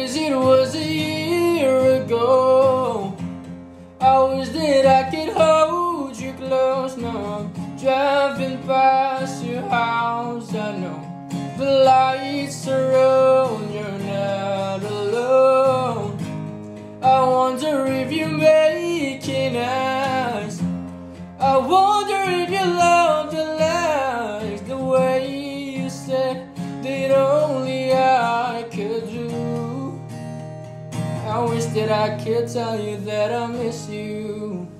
wish it was a year ago. I wish that I could hold you close now. Driving past your house, I know the lights are on, you're not alone. I wonder if you're making eyes. I wonder if you love the lies, the way you said that only I could do. I wish that I could tell you that I miss you.